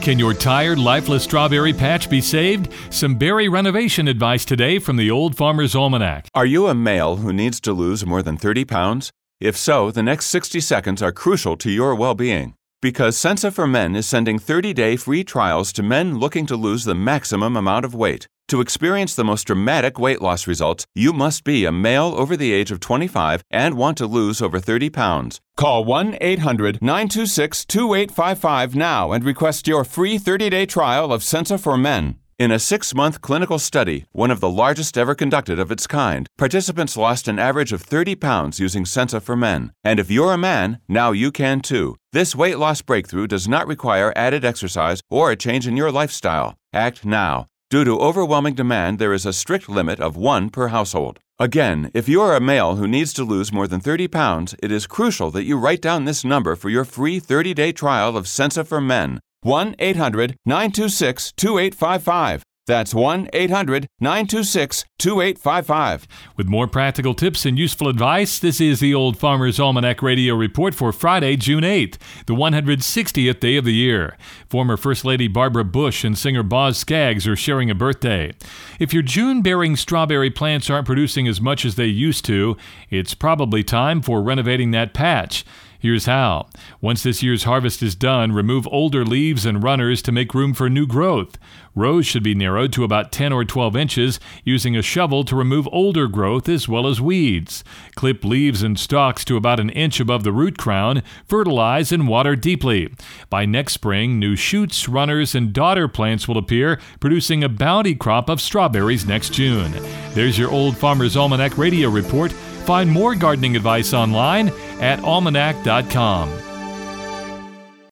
Can your tired, lifeless strawberry patch be saved? Some berry renovation advice today from the Old Farmer's Almanac. Are you a male who needs to lose more than 30 pounds? If so, the next 60 seconds are crucial to your well-being. Because Sensa for Men is sending 30-day free trials to men looking to lose the maximum amount of weight. To experience the most dramatic weight loss results, you must be a male over the age of 25 and want to lose over 30 pounds. Call 1-800-926-2855 now and request your free 30-day trial of Sensa for Men. In a 6-month clinical study, one of the largest ever conducted of its kind, participants lost an average of 30 pounds using Sensa for Men. And if you're a man, now you can too. This weight loss breakthrough does not require added exercise or a change in your lifestyle. Act now. Due to overwhelming demand, there is a strict limit of 1 per household. Again, if you are a male who needs to lose more than 30 pounds, it is crucial that you write down this number for your free 30-day trial of Sensa for Men. 1-800-926-2855. That's 1-800-926-2855. With more practical tips and useful advice, this is the Old Farmer's Almanac Radio Report for Friday, June 8th, the 160th day of the year. Former First Lady Barbara Bush and singer Boz Scaggs are sharing a birthday. If your June-bearing strawberry plants aren't producing as much as they used to, it's probably time for renovating that patch. Here's how. Once this year's harvest is done, remove older leaves and runners to make room for new growth. Rows should be narrowed to about 10 or 12 inches, using a shovel to remove older growth as well as weeds. Clip leaves and stalks to about an inch above the root crown, fertilize and water deeply. By next spring, new shoots, runners, and daughter plants will appear, producing a bounty crop of strawberries next June. There's your Old Farmer's Almanac Radio Report. Find more gardening advice online at almanac.com.